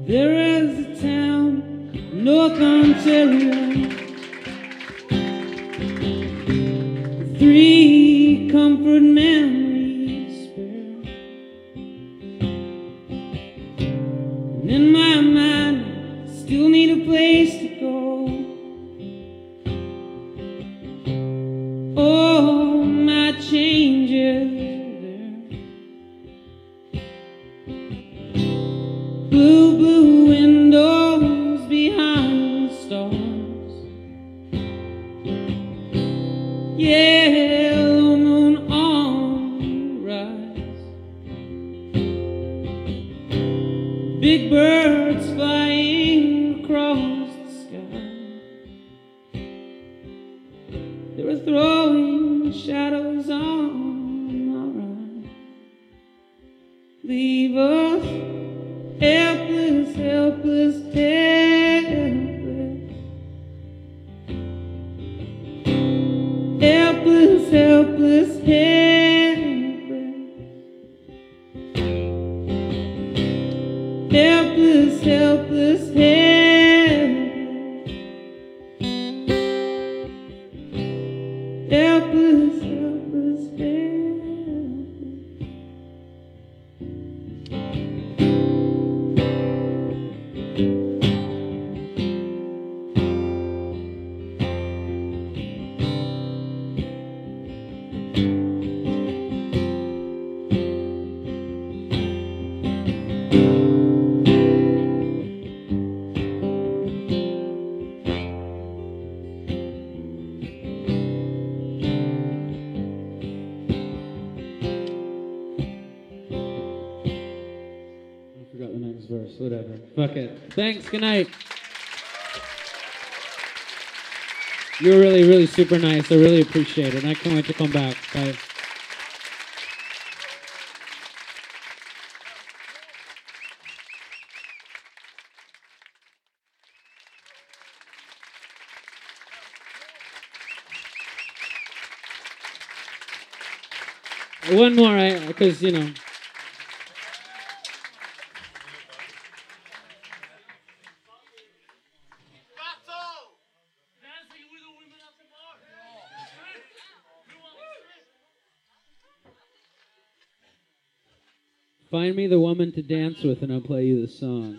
There is a town, North Ontario, 3 comfort memories spare. And in my mind, I still need a place to go. Oh, my changes there. Blue, blue windows behind the stars. Yellow moon on the rise. Big birds flying across the sky. They were throwing shadows on my ride. Leave us helpless, helpless, helpless. Helpless, helpless, helpless. Helpless, helpless, helpless. Helpless, helpless, Verse, whatever. Fuck it. Thanks. Good night. You're really, really super nice. I really appreciate it. And I can't wait to come back. Bye. One more, because, you know. Find me the woman to dance with and I'll play you the song.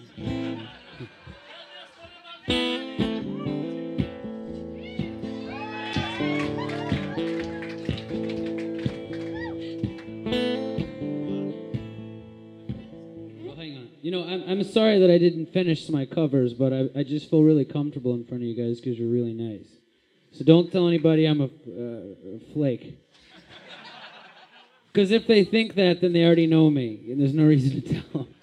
Well, hang on. You know, I'm sorry that I didn't finish my covers, but I just feel really comfortable in front of you guys because you're really nice. So don't tell anybody I'm a flake. Because if they think that, then they already know me, and there's no reason to tell them.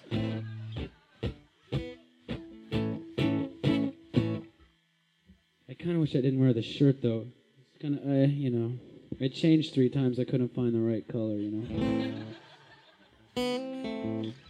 I kind of wish I didn't wear the shirt, though. It's kind of, you know, I changed 3 times. I couldn't find the right color, you know.